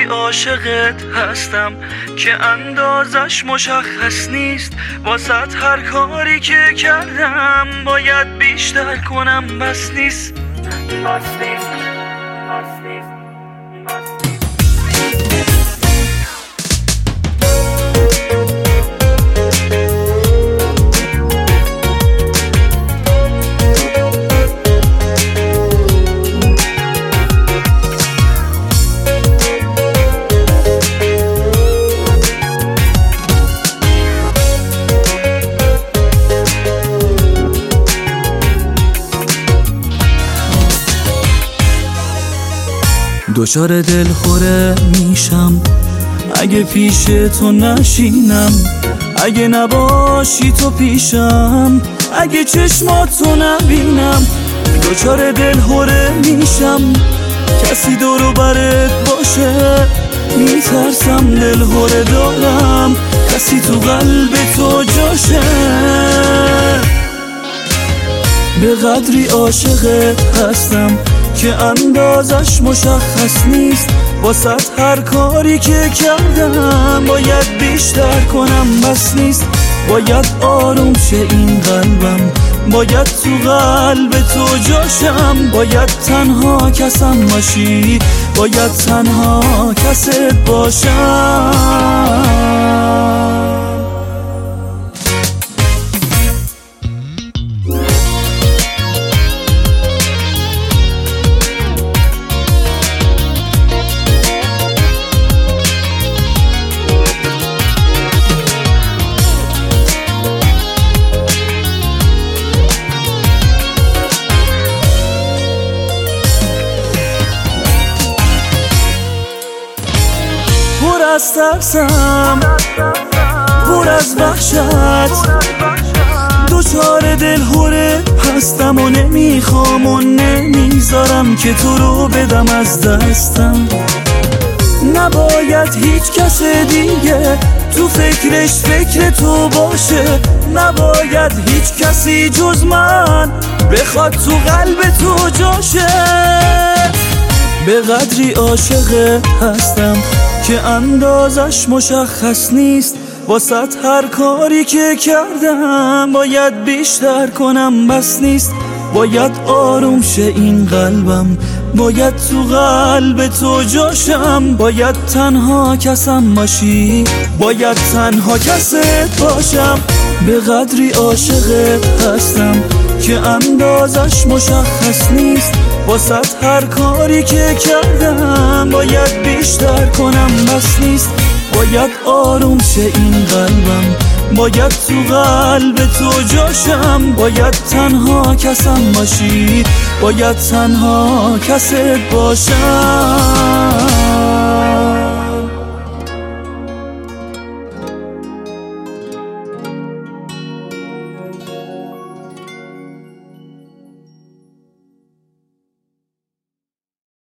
قدری عاشقت هستم که اندازش مشخص نیست. واسط هر کاری که کردم باید بیشتر کنم، بس نیست. دچار دلخوره میشم اگه پیش تو نشینم، اگه نباشی تو پیشم، اگه چشماتو نبینم. دچار دلخوره میشم کسی دورو برت باشه، میترسم دلخوره دارم کسی تو قلب تو جاشه. به قدری عاشقت هستم که اندازش مشخص نیست. واسط هر کاری که کردم باید بیشتر کنم، بس نیست. باید آروم شه این قلبم، باید تو قلب تو جاشم. باید تنها کسم باشی، باید تنها کست باشم. پر از ترسم، پر از وحشت، دچار دلهوره هستم و نمیخوام و نمیذارم که تو رو بدم از دستم. نباید هیچ کس دیگه تو فکرش فکر تو باشه، نباید هیچ کسی جز من بخواد تو قلب تو جاشه. به قدری عاشق هستم که اندازش مشخص نیست. واسط هر کاری که کردم باید بیشتر کنم، بس نیست. باید آروم شه این قلبم، باید تو قلب تو جاشم. باید تنها کسم باشی، باید تنها کست باشم. به قدری عاشق هستم که اندازش مشخص نیست. واسط هر کاری که کردم باید بیشتر کنم، بس نیست. باید آروم شه این قلبم، باید تو قلب تو جاشم. باید تنها کسم باشی، باید تنها کست باشم.